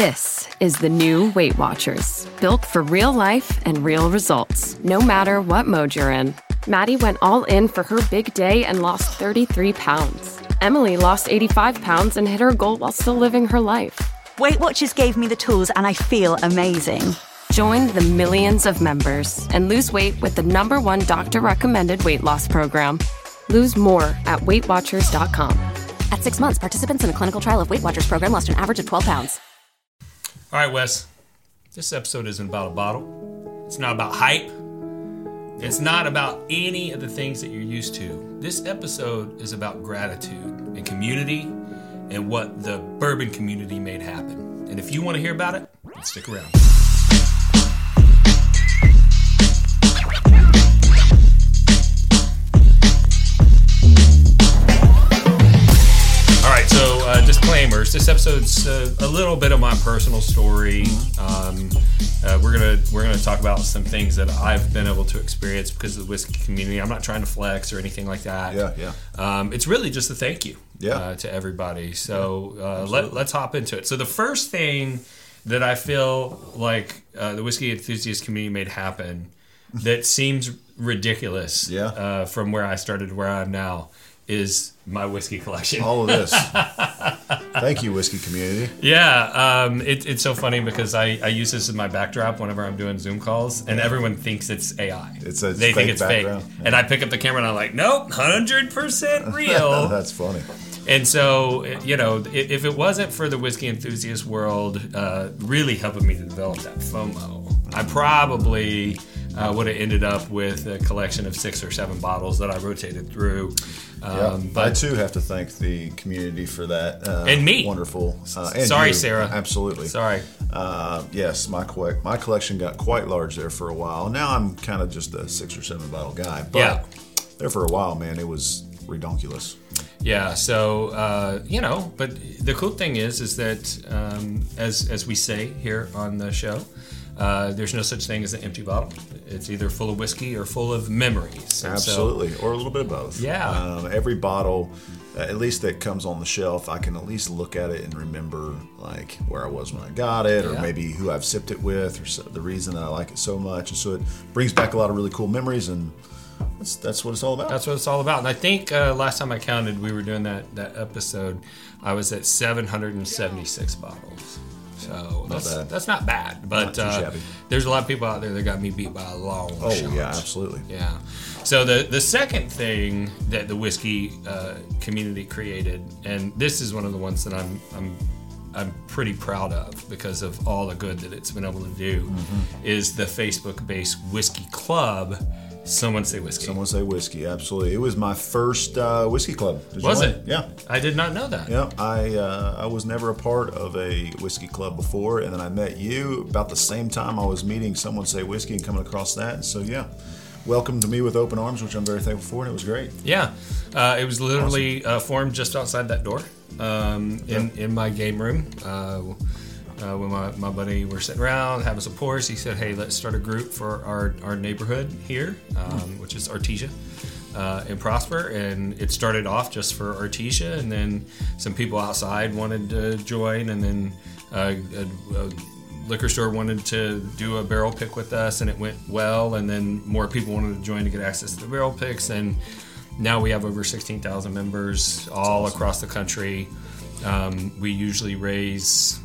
This is the new Weight Watchers, built for real life and real results, no matter what mode you're in. Maddie went all in for her big day and lost 33 pounds. Emily lost 85 pounds and hit her goal while still living her life. Weight Watchers gave me the tools and I feel amazing. Join the millions of members and lose weight with the #1 doctor-recommended weight loss program. Lose more at WeightWatchers.com. At 6 months, participants in a clinical trial of Weight Watchers program lost an average of 12 pounds. All right, Wes, this episode isn't about a bottle. It's not about hype. It's not about any of the things that you're used to. This episode is about gratitude and community and what the bourbon community made happen. And if you want to hear about it, stick around. Disclaimers. This episode's a little bit of my personal story. We're gonna talk about some things that I've been able to experience because of the whiskey community. I'm not trying to flex or anything like that. It's really just a thank you to everybody. So let's hop into it. So the first thing that I feel like the whiskey enthusiast community made happen that seems ridiculous from where I started to where I am now is my whiskey collection. All of this. Thank you, whiskey community. Yeah, it's so funny because I use this as my backdrop whenever I'm doing Zoom calls, and everyone thinks it's AI. They think it's background. fake. Yeah. And I pick up the camera and I'm like, nope, 100% real. That's funny. And so, you know, if it wasn't for the whiskey enthusiast world really helping me to develop that FOMO, I probably would have ended up with a collection of 6 or 7 bottles that I rotated through. But I too have to thank the community for that. And me. Wonderful. And sorry, you. Sarah. Absolutely. Sorry. Yes, my collection got quite large there for a while. Now I'm kind of just a 6 or 7 bottle guy. But there for a while, man, it was redonkulous. Yeah, so, you know, but the cool thing is that as we say here on the show, there's no such thing as an empty bottle. It's either full of whiskey or full of memories. And absolutely, or a little bit of both. Yeah. Every bottle, at least that comes on the shelf, I can at least look at it and remember like where I was when I got it, or maybe who I've sipped it with, or the reason that I like it so much. And so it brings back a lot of really cool memories, and that's what it's all about. That's what it's all about. And I think last time I counted, we were doing that episode, I was at 776 bottles. So that's not bad, but there's a lot of people out there that got me beat by a long shot. Oh yeah, absolutely. Yeah. So the second thing that the whiskey community created, and this is one of the ones that I'm pretty proud of because of all the good that it's been able to do, is the Facebook-based whiskey club. Someone Say Whiskey. Someone Say Whiskey, absolutely. It was my first whiskey club. Was it? Yeah. I did not know that. Yeah, I was never a part of a whiskey club before, and then I met you about the same time I was meeting Someone Say Whiskey and coming across that. And so, yeah, welcomed me with open arms, which I'm very thankful for, and it was great. Yeah. It was literally formed just outside that door in my game room. When my buddy were sitting around having some pours, he said, hey, let's start a group for our neighborhood here, which is Artesia in Prosper. And it started off just for Artesia, and then some people outside wanted to join, and then a liquor store wanted to do a barrel pick with us, and it went well, and then more people wanted to join to get access to the barrel picks, and now we have over 16,000 members all across the country. We usually raise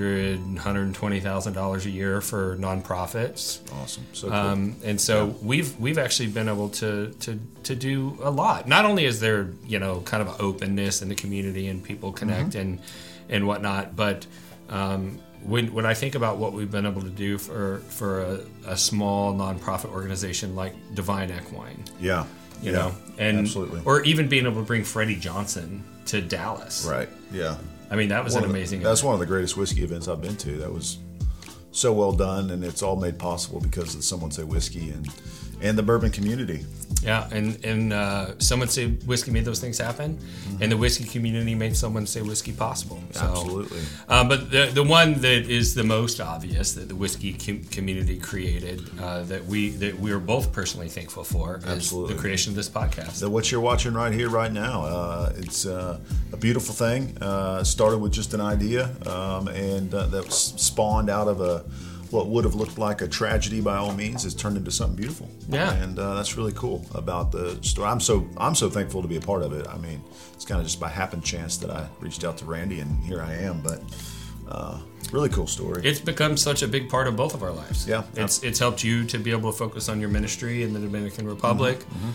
$120,000 a year for nonprofits. Awesome, so cool. And so we've actually been able to do a lot. Not only is there kind of an openness in the community and people connect and whatnot, but when I think about what we've been able to do for a small nonprofit organization like Divine Equine, you know, and absolutely. Or even being able to bring Freddie Johnson to Dallas. Right, yeah. I mean, that was an amazing event. That's one of the greatest whiskey events I've been to. That was so well done, and it's all made possible because of Someone Say Whiskey. And and the bourbon community. Yeah, and someone say whiskey made those things happen, and the whiskey community made someone say whiskey possible. So, Absolutely. But the one that is the most obvious that the whiskey community created, that we are both personally thankful for, is the creation of this podcast. So what you're watching right here, right now, it's a beautiful thing. Started with just an idea, and that was spawned out of what would have looked like a tragedy by all means has turned into something beautiful. Yeah. And that's really cool about the story. I'm so thankful to be a part of it. I mean, it's kind of just by happen chance that I reached out to Randy and here I am, but really cool story. It's become such a big part of both of our lives. Yeah. It's helped you to be able to focus on your ministry in the Dominican Republic.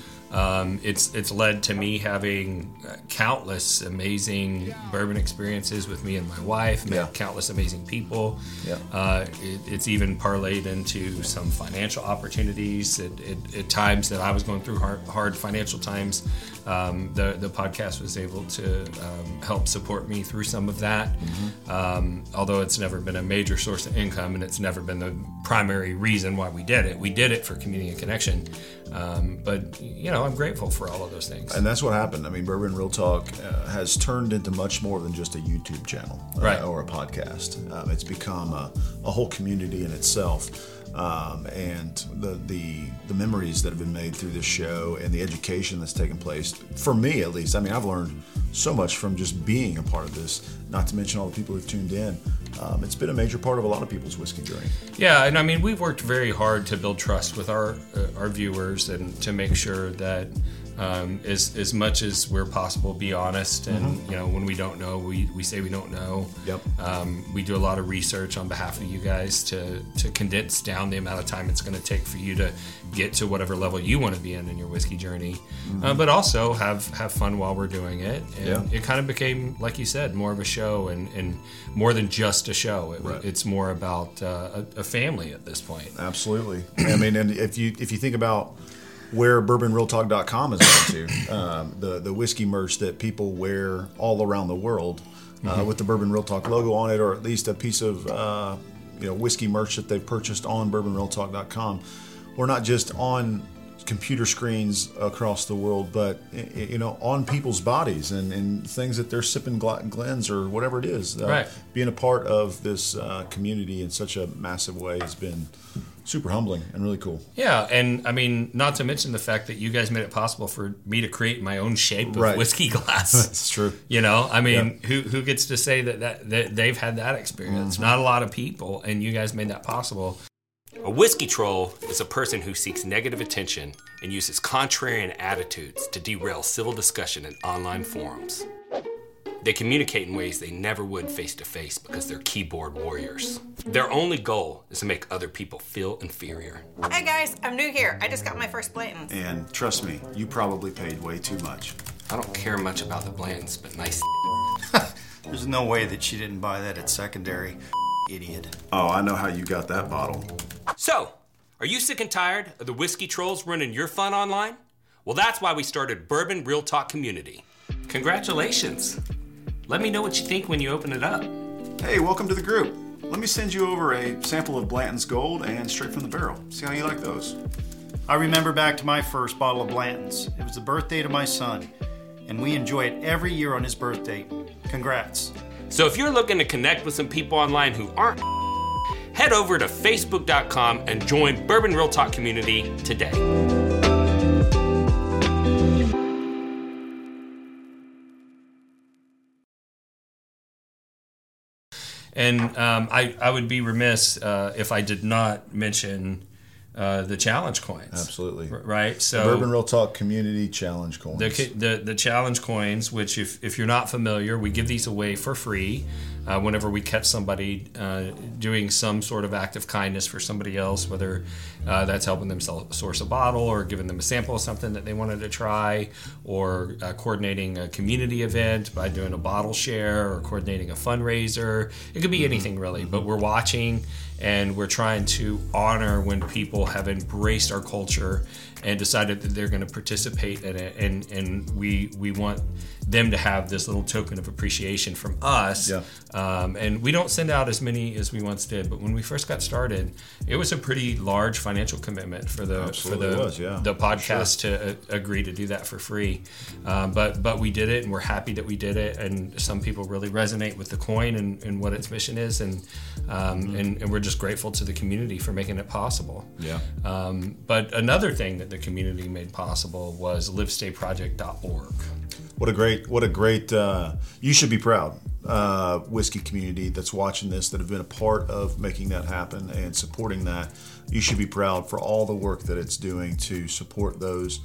It's led to me having countless amazing bourbon experiences with me and my wife, met countless amazing people. Yeah. It's even parlayed into some financial opportunities at times that I was going through hard financial times. The podcast was able to help support me through some of that. Although it's never been a major source of income and it's never been the primary reason why we did it. We did it for community and connection. But, I'm grateful for all of those things. And that's what happened. I mean, Bourbon Real Talk has turned into much more than just a YouTube channel or a podcast. It's become a whole community in itself. And the memories that have been made through this show and the education that's taken place, for me at least, I mean, I've learned so much from just being a part of this, not to mention all the people who've tuned in. It's been a major part of a lot of people's whiskey journey. Yeah, and I mean, we've worked very hard to build trust with our viewers and to make sure that as much as we're possible, be honest. And, when we don't know, we say we don't know. Yep. We do a lot of research on behalf of you guys to condense down the amount of time it's going to take for you to get to whatever level you want to be in your whiskey journey. But also have fun while we're doing it. And it kind of became, like you said, more of a show and more than just a show. It's more about a family at this point. Absolutely. I mean, and if you think about where bourbonrealtalk.com is going to, the whiskey merch that people wear all around the world with the Bourbon Real Talk logo on it, or at least a piece of whiskey merch that they've purchased on bourbonrealtalk.com. We're not just on computer screens across the world, but on people's bodies and things that they're sipping Glens or whatever it is. Being a part of this community in such a massive way has been super humbling and really cool. Yeah, and I mean, not to mention the fact that you guys made it possible for me to create my own shape of whiskey glass. That's true. I mean, who gets to say that they've had that experience? Not a lot of people, and you guys made that possible. A whiskey troll is a person who seeks negative attention and uses contrarian attitudes to derail civil discussion in online forums. They communicate in ways they never would face-to-face because they're keyboard warriors. Their only goal is to make other people feel inferior. Hey guys, I'm new here. I just got my first Blanton's. And trust me, you probably paid way too much. I don't care much about the Blantons, but nice. There's no way that she didn't buy that at secondary. Idiot. Oh, I know how you got that bottle. So, are you sick and tired of the whiskey trolls running your fun online? Well, that's why we started Bourbon Real Talk Community. Congratulations. Let me know what you think when you open it up. Hey, welcome to the group. Let me send you over a sample of Blanton's Gold and straight from the barrel. See how you like those. I remember back to my first bottle of Blanton's. It was the birthday to my son, and we enjoy it every year on his birthday. Congrats. So if you're looking to connect with some people online who aren't, head over to facebook.com and join Bourbon Real Talk Community today. And I would be remiss if I did not mention the challenge coins. Absolutely. Right? So the Bourbon Real Talk Community Challenge coins. The challenge coins, which if you're not familiar, we give these away for free whenever we catch somebody doing some sort of act of kindness for somebody else, whether that's helping them source a bottle or giving them a sample of something that they wanted to try, or coordinating a community event by doing a bottle share or coordinating a fundraiser. It could be anything really, but we're watching and we're trying to honor when people have embraced our culture and decided that they're going to participate in it, and we want them to have this little token of appreciation from us And we don't send out as many as we once did, but when we first got started, it was a pretty large financial commitment for the podcast to agree to do that for free. But we did it, and we're happy that we did it. And some people really resonate with the coin and what its mission is, and we're just grateful to the community for making it possible. Yeah. But another thing that the community made possible was livestayproject.org. What a great, you should be proud, whiskey community that's watching this, that have been a part of making that happen and supporting that. You should be proud for all the work that it's doing to support those.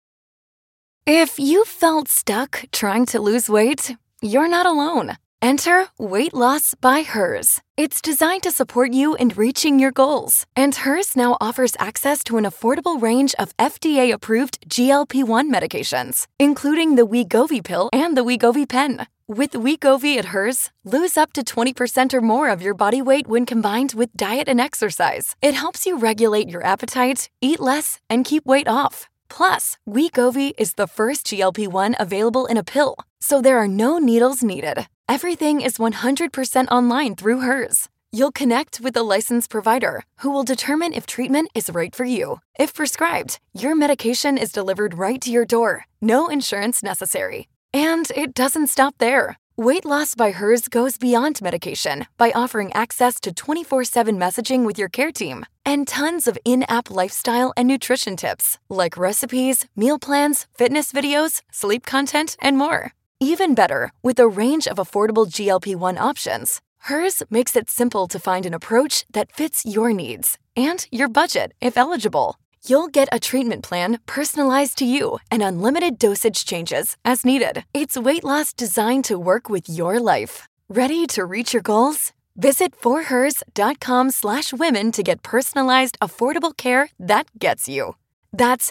If you felt stuck trying to lose weight, you're not alone. Enter Weight Loss by Hers. It's designed to support you in reaching your goals. And Hers now offers access to an affordable range of FDA-approved GLP-1 medications, including the Wegovy pill and the Wegovy pen. With Wegovy at Hers, lose up to 20% or more of your body weight when combined with diet and exercise. It helps you regulate your appetite, eat less, and keep weight off. Plus, Wegovy is the first GLP-1 available in a pill, so there are no needles needed. Everything is 100% online through Hers. You'll connect with a licensed provider who will determine if treatment is right for you. If prescribed, your medication is delivered right to your door. No insurance necessary. And it doesn't stop there. Weight Loss by Hers goes beyond medication by offering access to 24/7 messaging with your care team and tons of in-app lifestyle and nutrition tips like recipes, meal plans, fitness videos, sleep content, and more. Even better, with a range of affordable GLP-1 options, Hers makes it simple to find an approach that fits your needs and your budget if eligible. You'll get a treatment plan personalized to you and unlimited dosage changes as needed. It's weight loss designed to work with your life. Ready to reach your goals? Visit forhers.com/women to get personalized, affordable care that gets you. That's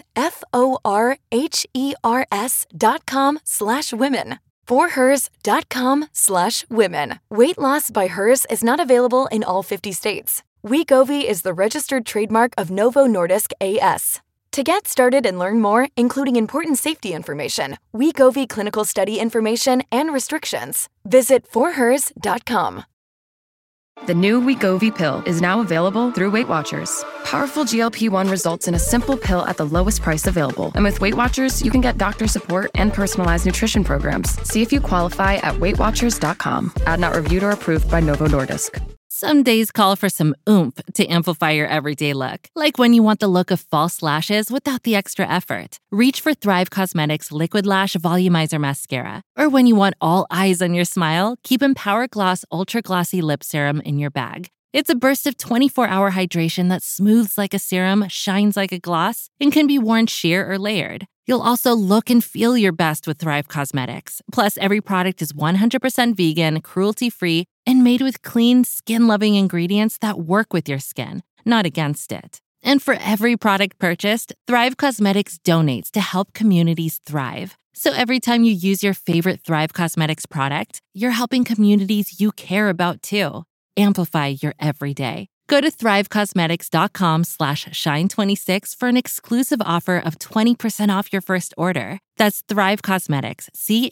forhers.com/women. forhers.com/women. Weight Loss by Hers is not available in all 50 states. Wegovy is the registered trademark of Novo Nordisk A.S. To get started and learn more, including important safety information, Wegovy clinical study information, and restrictions, visit forhers.com. The new Wegovy pill is now available through Weight Watchers. Powerful GLP-1 results in a simple pill at the lowest price available. And with Weight Watchers, you can get doctor support and personalized nutrition programs. See if you qualify at weightwatchers.com. Ad not reviewed or approved by Novo Nordisk. Some days call for some oomph to amplify your everyday look. Like when you want the look of false lashes without the extra effort. Reach for Thrive Causemetics Liquid Lash Volumizer Mascara. Or when you want all eyes on your smile, keep Empower Gloss Ultra Glossy Lip Serum in your bag. It's a burst of 24-hour hydration that smooths like a serum, shines like a gloss, and can be worn sheer or layered. You'll also look and feel your best with Thrive Causemetics. Plus, every product is 100% vegan, cruelty-free, and made with clean, skin-loving ingredients that work with your skin, not against it. And for every product purchased, Thrive Causemetics donates to help communities thrive. So every time you use your favorite Thrive Causemetics product, you're helping communities you care about too. Amplify your everyday. Go to thrivecausemetics.com/shine26 for an exclusive offer of 20% off your first order. That's Thrive Causemetics,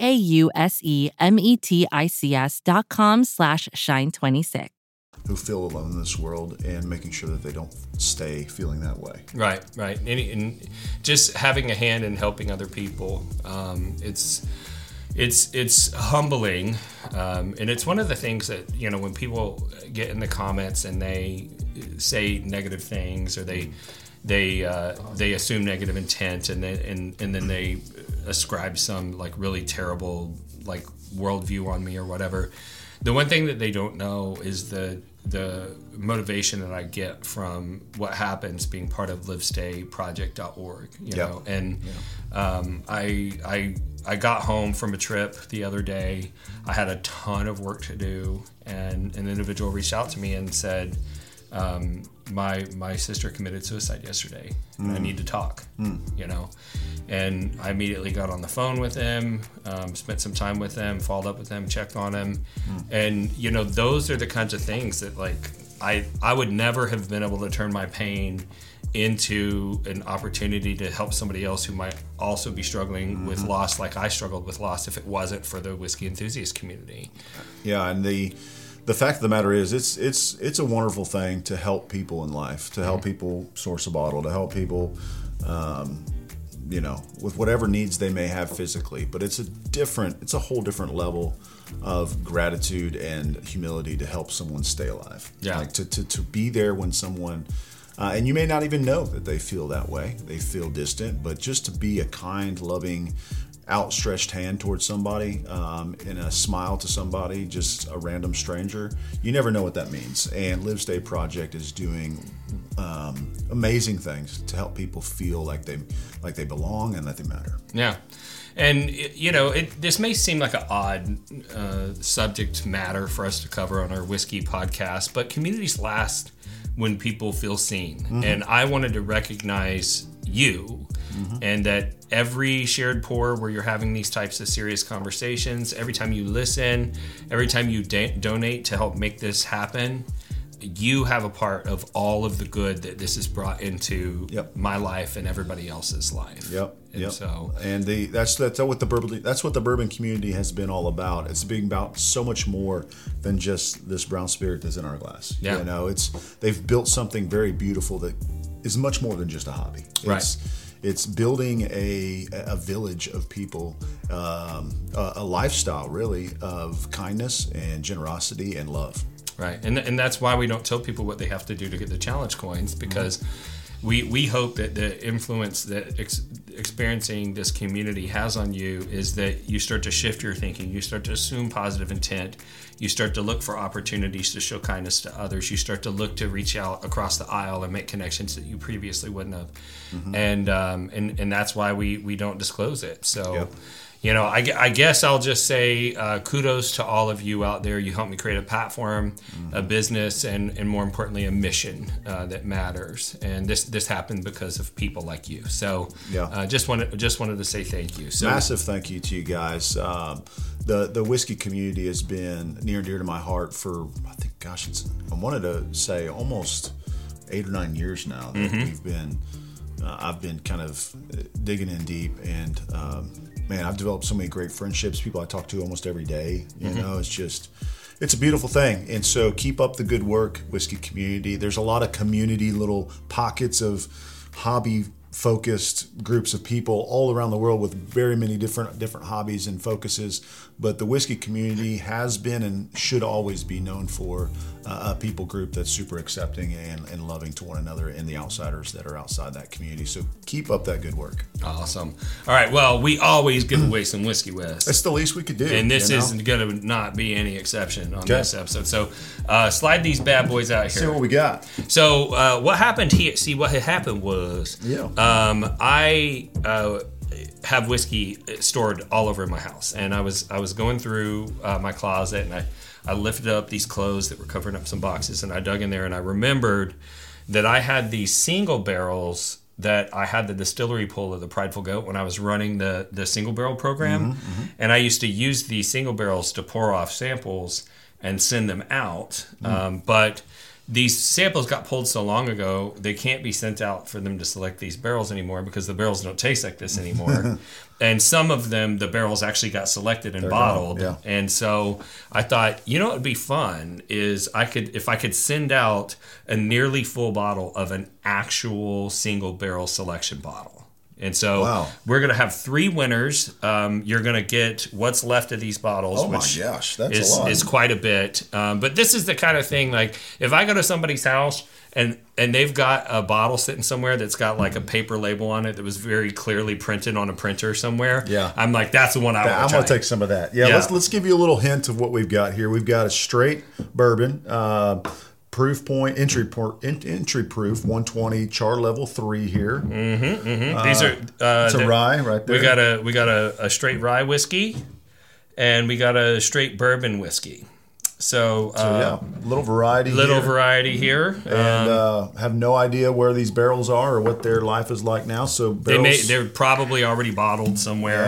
CAUSEMETICS.com/shine26. Who feel alone in this world, and making sure that they don't stay feeling that way. Right. And just having a hand in helping other people, it's humbling, and it's one of the things that, when people get in the comments and they say negative things, or they assume negative intent, and then they ascribe some like really terrible like worldview on me or whatever. The one thing that they don't know is the motivation that I get from what happens being part of livestayproject.org, know, and I got home from a trip the other day. I had a ton of work to do, and an individual reached out to me and said, my sister committed suicide yesterday. I need to talk, and I immediately got on the phone with him, spent some time with him, followed up with him, checked on him. And, those are the kinds of things that like, I would never have been able to turn my pain into an opportunity to help somebody else who might also be struggling with loss, like I struggled with loss, if it wasn't for the whiskey enthusiast community. Yeah, and the fact of the matter is, it's a wonderful thing to help people in life, to help people source a bottle, to help people, with whatever needs they may have physically. But it's a whole different level of gratitude and humility to help someone stay alive. Yeah, like to be there when someone. And you may not even know that they feel that way. They feel distant, but just to be a kind, loving, outstretched hand towards somebody, and a smile to somebody, just a random stranger, you never know what that means. And Live Stay Project is doing amazing things to help people feel like they belong and that they matter. Yeah. And, this may seem like an odd subject matter for us to cover on our whiskey podcast, but communities last when people feel seen. Mm-hmm. And I wanted to recognize you, and that every shared pour where you're having these types of serious conversations, every time you listen, every time you donate to help make this happen, you have a part of all of the good that this has brought into my life and everybody else's life. That's what the bourbon community has been all about. It's being about so much more than just this brown spirit that's in our glass. Yeah. They've built something very beautiful that is much more than just a hobby. It's building a village of people, a lifestyle really of kindness and generosity and love. Right, and that's why we don't tell people what they have to do to get the challenge coins, because we hope that the influence that experiencing this community has on you is that you start to shift your thinking, you start to assume positive intent, you start to look for opportunities to show kindness to others, you start to look to reach out across the aisle and make connections that you previously wouldn't have, and that's why we don't disclose it. So. I guess I'll just say kudos to all of you out there. You helped me create a platform, a business, and more importantly, a mission that matters. And this happened because of people like you. So just wanted to say thank you. So, massive thank you to you guys. The whiskey community has been near and dear to my heart for, I wanted to say almost 8 or 9 years now that we've been. I've been kind of digging in deep, and I've developed so many great friendships, people I talk to almost every day. It's a beautiful thing. And so keep up the good work, whiskey community. There's a lot of community little pockets of hobby-focused groups of people all around the world with very many different hobbies and focuses. But the whiskey community has been and should always be known for a people group that's super accepting and loving to one another and the outsiders that are outside that community. So keep up that good work. Awesome. All right. Well, we always give away some Whiskey West. That's the least we could do. And this isn't going to not be any exception on this episode. So slide these bad boys out here. See what we got. So what happened here? See, what had happened was I have whiskey stored all over my house, and I was going through my closet, and I lifted up these clothes that were covering up some boxes, and I dug in there, and I remembered that I had these single barrels that I had the distillery pull of the Prideful Goat when I was running the single barrel program, and I used to use these single barrels to pour off samples and send them out, but these samples got pulled so long ago, they can't be sent out for them to select these barrels anymore because the barrels don't taste like this anymore. And some of them, the barrels actually got selected and bottled. Yeah. And so I thought, what would be fun is if I could send out a nearly full bottle of an actual single barrel selection bottle. And so we're going to have 3 winners. You're going to get what's left of these bottles. Oh my gosh, that's a lot. Is quite a bit. But this is the kind of thing, like if I go to somebody's house and they've got a bottle sitting somewhere that's got like a paper label on it that was very clearly printed on a printer somewhere. Yeah, I'm like, that's the one I want to try. I'm going to take some of that. Yeah. Let's give you a little hint of what we've got here. We've got a straight bourbon. Proof point, entry proof, 120, char level 3 here. These are it's a rye right there. We got a straight rye whiskey, and we got a straight bourbon whiskey. So little variety here, and have no idea where these barrels are or what their life is like now. So barrels, they're probably already bottled somewhere.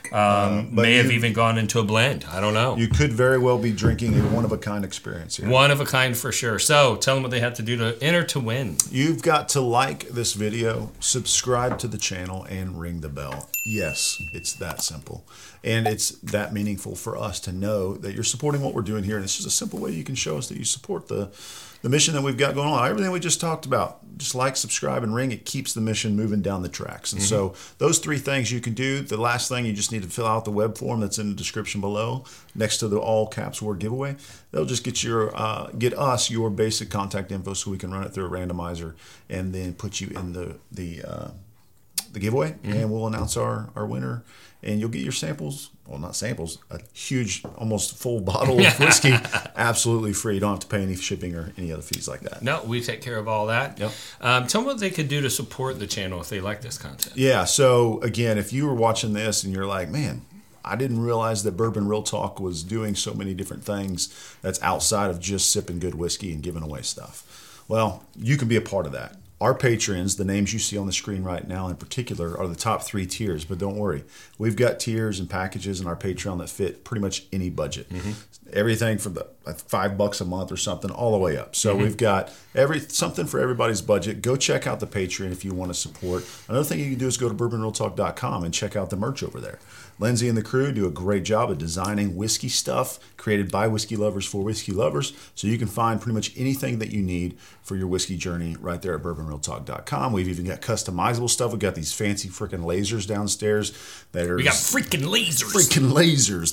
May have even gone into a blend. I don't know. You could very well be drinking a one-of-a-kind experience here. One of a kind for sure. So tell them what they have to do to enter to win. You've got to like this video, subscribe to the channel, and ring the bell. Yes, it's that simple. And it's that meaningful for us to know that you're supporting what we're doing here. And it's just a simple way you can show us that you support the mission that we've got going on. Everything we just talked about. Just like, subscribe, and ring. It keeps the mission moving down the tracks. And so those 3 things you can do. The last thing, you just need to fill out the web form that's in the description below next to the all caps word giveaway. They'll just get get us your basic contact info so we can run it through a randomizer and then put you in the giveaway, and we'll announce our winner, and you'll get your samples. Well, not samples, a huge, almost full bottle of whiskey, absolutely free. You don't have to pay any shipping or any other fees like that. No, we take care of all that. Yep. Tell them what they could do to support the channel if they like this content. Yeah, so again, if you were watching this and you're like, man, I didn't realize that Bourbon Real Talk was doing so many different things that's outside of just sipping good whiskey and giving away stuff. Well, you can be a part of that. Our patrons, the names you see on the screen right now in particular, are the top 3 tiers. But don't worry, we've got tiers and packages in our Patreon that fit pretty much any budget. Everything from the $5 a month or something all the way up. So we've got something for everybody's budget. Go check out the Patreon if you want to support. Another thing you can do is go to bourbonrealtalk.com and check out the merch over there. Lindsay and the crew do a great job of designing whiskey stuff created by whiskey lovers for whiskey lovers. So you can find pretty much anything that you need for your whiskey journey right there at bourbonrealtalk.com. We've even got customizable stuff. We've got these fancy freaking lasers downstairs. We got freaking lasers. Freaking lasers.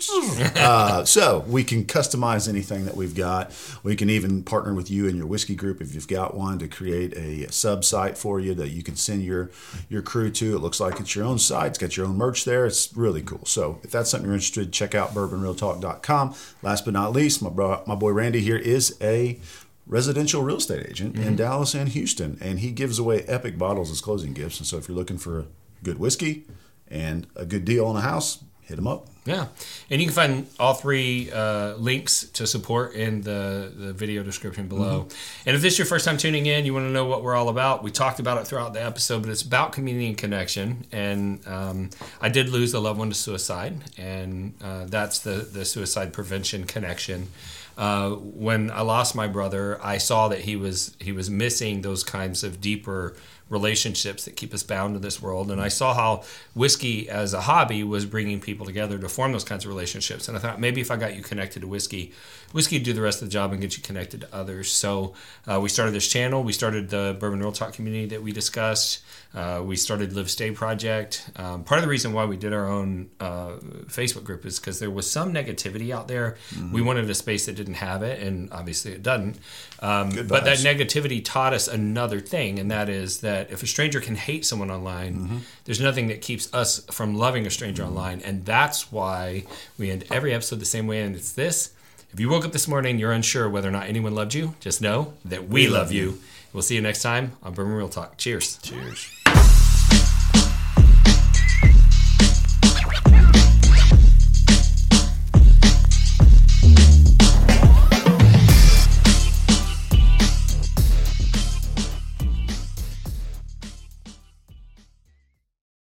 So we can customize anything that we've got. We can even partner with you and your whiskey group if you've got one to create a sub-site for you that you can send your crew to. It looks like it's your own site. It's got your own merch there. It's really cool. So if that's something you're interested in, check out bourbonrealtalk.com. Last but not least, my boy Randy here is a residential real estate agent in Dallas and Houston, and he gives away epic bottles as closing gifts. And so if you're looking for a good whiskey and a good deal on a house, hit him up. Yeah. And you can find all 3 links to support in the video description below. And if this is your first time tuning in, you want to know what we're all about, we talked about it throughout the episode, but it's about community and connection. And I did lose a loved one to suicide, and that's the suicide prevention connection. When I lost my brother, I saw that he was missing those kinds of deeper relationships that keep us bound to this world. And I saw how whiskey as a hobby was bringing people together to form those kinds of relationships. And I thought, maybe if I got you connected to whiskey would do the rest of the job and get you connected to others. So we started this channel. We started the Bourbon Real Talk community that we discussed. We started Live Stay Project. Part of the reason why we did our own Facebook group is because there was some negativity out there. We wanted a space that didn't have it, and obviously it doesn't. But that negativity taught us another thing, and that is that if a stranger can hate someone online, there's nothing that keeps us from loving a stranger online. And that's why we end every episode the same way, and it's this. If you woke up this morning and you're unsure whether or not anyone loved you, just know that we love you. We'll see you next time on Bourbon Real Talk. Cheers. Cheers.